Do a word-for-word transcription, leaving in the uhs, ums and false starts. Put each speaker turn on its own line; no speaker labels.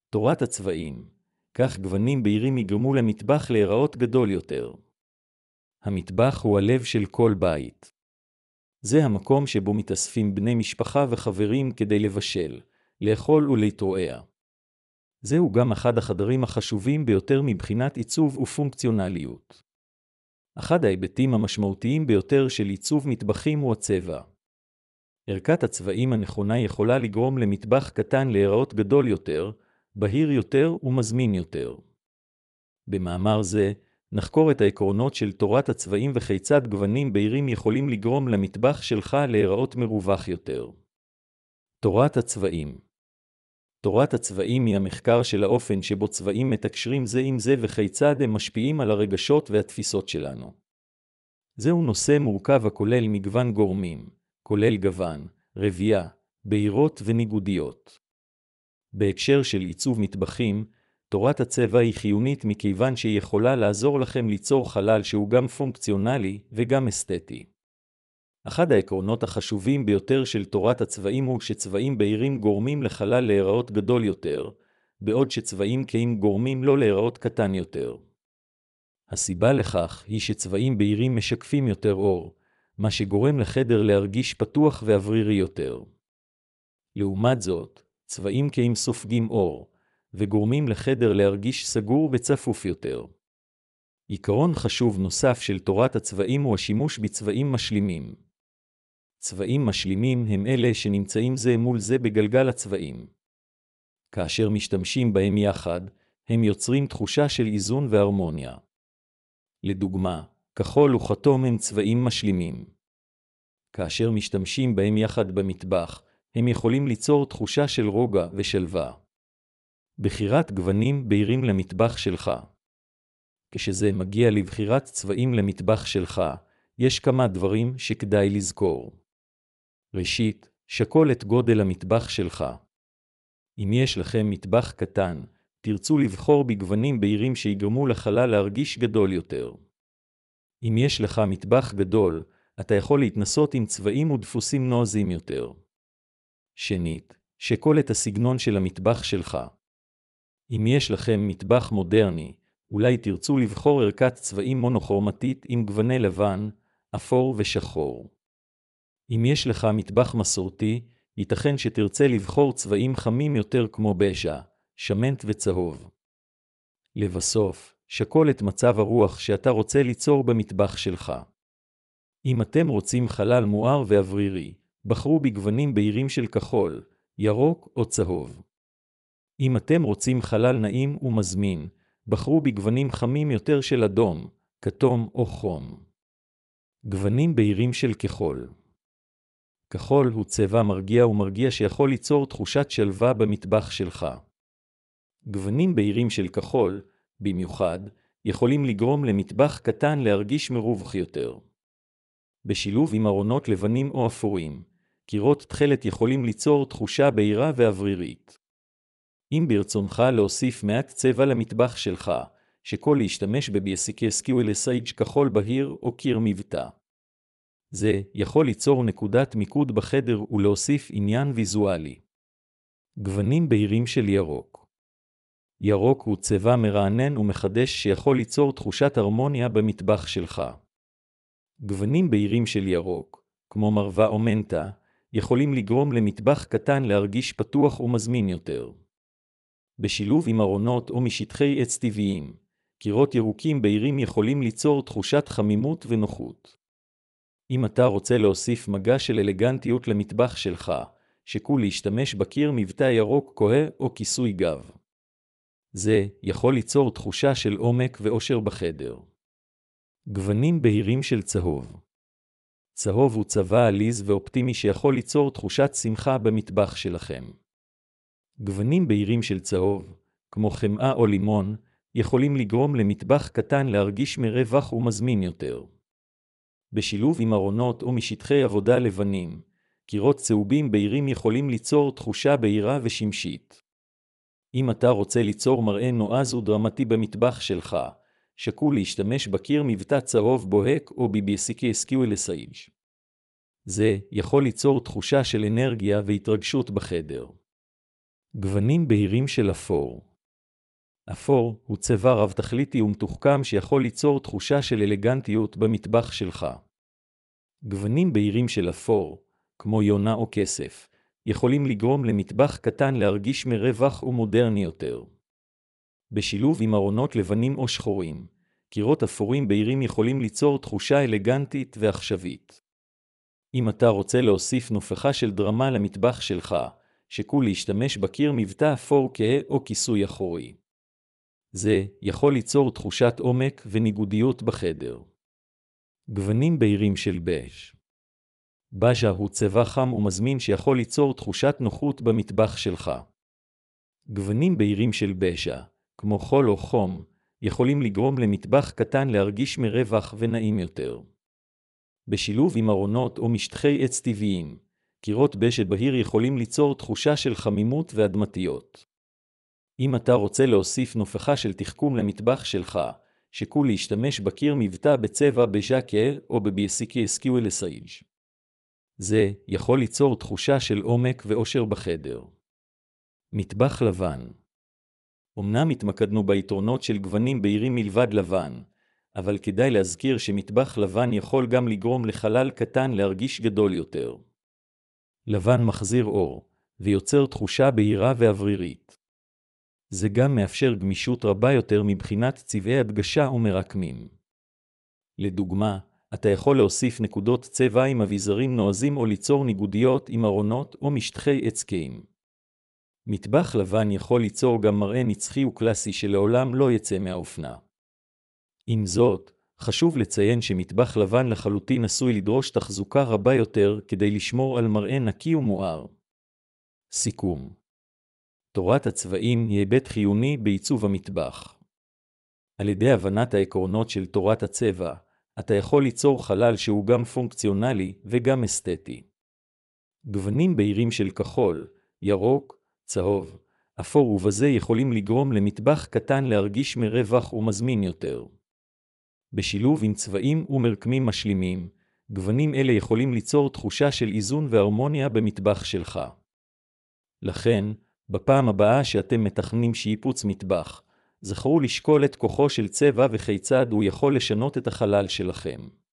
תורת הצבעים. כך גוונים בהירים יגרמו למטבח להיראות גדול יותר. המטבח הוא הלב של כל בית. זה המקום שבו מתאספים בני משפחה וחברים כדי לבשל, לאכול ולהתרועע. זהו גם אחד החדרים החשובים ביותר מבחינת עיצוב ופונקציונליות. אחד ההיבטים המשמעותיים ביותר של עיצוב מטבחים הוא הצבע. ערכת הצבעים הנכונה יכולה לגרום למטבח קטן להיראות גדול יותר, בהיר יותר ומזמין יותר. במאמר זה, נחקור את העקרונות של תורת הצבעים וכיצד גוונים בהירים יכולים לגרום למטבח שלך להיראות מרווח יותר. תורת הצבעים. תורת הצבעים היא המחקר של האופן שבו צבעים מתקשרים זה עם זה וכיצד הם משפיעים על הרגשות והתפיסות שלנו. זהו נושא מורכב הכולל מגוון גורמים, כולל גוון, רבייה, בהירות וניגודיות. בהקשר של עיצוב מטבחים, תורת הצבע היא חיונית מכיוון שהיא יכולה לעזור לכם ליצור חלל שהוא גם פונקציונלי וגם אסתטי. אחד העקרונות החשובים ביותר של תורת הצבעים הוא שצבעים בהירים גורמים לחלל להיראות גדול יותר, בעוד שצבעים כהים גורמים לא להיראות קטן יותר. הסיבה לכך היא שצבעים בהירים משקפים יותר אור, מה שגורם לחדר להרגיש פתוח ואוורירי יותר. לעומת זאת, צבעים כהים סופגים אור, וגורמים לחדר להרגיש סגור וצפוף יותר. עיקרון חשוב נוסף של תורת הצבעים הוא השימוש בצבעים משלימים. צבעים משלימים הם אלה שנמצאים זה מול זה בגלגל הצבעים. כאשר משתמשים בהם יחד, הם יוצרים תחושה של איזון והרמוניה. לדוגמה, כחול וכתום הם צבעים משלימים. כאשר משתמשים בהם יחד במטבח, הם יכולים ליצור תחושה של רוגע ושלווה. בחירת גוונים בהירים למטבח שלך. כשזה מגיע לבחירת צבעים למטבח שלך, יש כמה דברים שכדאי לזכור. ראשית, שקול את גודל המטבח שלך. אם יש לכם מטבח קטן, תרצו לבחור בגוונים בהירים שיגרמו לחלל להרגיש גדול יותר. אם יש לך מטבח גדול, אתה יכול להתנסות עם צבעים ודפוסים נועזים יותר. שנית, שקול את הסגנון של המטבח שלך. אם יש לכם מטבח מודרני, אולי תרצו לבחור ערכת צבעים מונוכרומטית עם גווני לבן, אפור ושחור. אם יש לך מטבח מסורתי, ייתכן שתרצה לבחור צבעים חמים יותר כמו בז'ה, שמנט וצהוב. לבסוף, שקול את מצב הרוח שאתה רוצה ליצור במטבח שלך. אם אתם רוצים חלל מואר ואוורירי, בחרו בגוונים בהירים של כחול, ירוק או צהוב. אם אתם רוצים חלל נעים ומזמין, בחרו בגוונים חמים יותר של אדום, כתום או חום. גוונים בהירים של כחול. כחול הוא צבע מרגיע ומרגיע שיכול ליצור תחושת שלווה במטבח שלך. גוונים בהירים של כחול, במיוחד, יכולים לגרום למטבח קטן להרגיש מרווח יותר. בשילוב עם ארונות לבנים או אפורים, קירות תכלת יכולים ליצור תחושה בהירה ואוורירית. אם ברצונך להוסיף מעט צבע למטבח שלך, שכל להשתמש בביסיקי סקיואל סייג' כחול בהיר או קיר מבטא. זה יכול ליצור נקודת מיקוד בחדר ולהוסיף עניין ויזואלי. גוונים בהירים של ירוק. ירוק הוא צבע מרענן ומחדש שיכול ליצור תחושת הרמוניה במטבח שלך. גוונים בהירים של ירוק, כמו מרווה או מנטה, יכולים לגרום למטבח קטן להרגיש פתוח ומזמין יותר. בשילוב עם ארונות או משטחי עץ טבעיים, קירות ירוקים בהירים יכולים ליצור תחושת חמימות ונוחות. אם אתה רוצה להוסיף מגע של אלגנטיות למטבח שלך, שקול להשתמש בקיר מבטא ירוק כהה או כיסוי גב. זה יכול ליצור תחושה של עומק ואושר בחדר. גוונים בהירים של צהוב. צהוב הוא צבע עליז ואופטימי שיכול ליצור תחושת שמחה במטבח שלכם. גוונים בהירים של צהוב, כמו חמאה או לימון, יכולים לגרום למטבח קטן להרגיש מרווח ומזמין יותר. בשילוב עם ארונות או משטחי עבודה לבנים, קירות צהובים בהירים יכולים ליצור תחושה בהירה ושמשית. אם אתה רוצה ליצור מראה נועז ודרמטי במטבח שלך, שקול להשתמש בקיר מבטא צהוב בוהק או בביסיקי סקיואל סייג'. זה יכול ליצור תחושה של אנרגיה והתרגשות בחדר. גוונים בהירים של אפור. אפור הוא צבע רב תכליתי ומתוחכם שיכול ליצור תחושה של אלגנטיות במטבח שלך. גוונים בהירים של אפור, כמו יונה או כסף, יכולים לגרום למטבח קטן להרגיש מרווח ומודרני יותר. בשילוב עם ארונות לבנים או שחורים, קירות אפורים בהירים יכולים ליצור תחושה אלגנטית ועכשווית. אם אתה רוצה להוסיף נופחה של דרמה למטבח שלך, שקול להשתמש בקיר מבטא אפור כהה או כיסוי אחורי. זה יכול ליצור תחושת עומק וניגודיות בחדר. גוונים בהירים של בז'. בז'ה הוא צבע חם ומזמין שיכול ליצור תחושת נוחות במטבח שלך. גוונים בהירים של בז'ה, כמו חול או חום, יכולים לגרום למטבח קטן להרגיש מרווח ונעים יותר. בשילוב עם ארונות או משטחי עץ טבעיים, קירות בז' בהיר יכולים ליצור תחושה של חמימות ואדמתיות. אם אתה רוצה להוסיף נופחה של תחכום למטבח שלך, שקול להשתמש בקיר מבטא בצבע בז'ה כהה או בביסיקי אסקיו לסייג'. זה יכול ליצור תחושה של עומק ואושר בחדר. מטבח לבן. אמנם התמקדנו ביתרונות של גוונים בהירים מלבד לבן, אבל כדאי להזכיר שמטבח לבן יכול גם לגרום לחלל קטן להרגיש גדול יותר. לבן מחזיר אור, ויוצר תחושה בהירה ואוורירית. זה גם מאפשר גמישות רבה יותר מבחינת צבעי הדגשה ומרקמים. לדוגמה, אתה יכול להוסיף נקודות צבע עם אביזרים נועזים או ליצור ניגודיות עם ארונות או משטחי עץ כהים. מטבח לבן יכול ליצור גם מראה נצחי וקלאסי שלעולם לא יצא מהאופנה. עם זאת, חשוב לציין שמטבח לבן לחלוטין עשוי לדרוש תחזוקה רבה יותר כדי לשמור על מראה נקי ומואר. סיכום. תורת הצבעים היא היבט חיוני בעיצוב המטבח. על ידי הבנת העקרונות של תורת הצבע, אתה יכול ליצור חלל שהוא גם פונקציונלי וגם אסתטי. גוונים בהירים של כחול, ירוק, צהוב, אפור ובזה יכולים לגרום למטבח קטן להרגיש מרווח ומזמין יותר. בשילוב עם צבעים ומרקמים משלימים, גוונים אלה יכולים ליצור תחושה של איזון והרמוניה במטבח שלך. לכן, בפעם הבאה שאתם מתכננים שיפוץ מטבח, זכרו לשקול את כוחו של צבע וכיצד הוא יכול לשנות את החלל שלכם.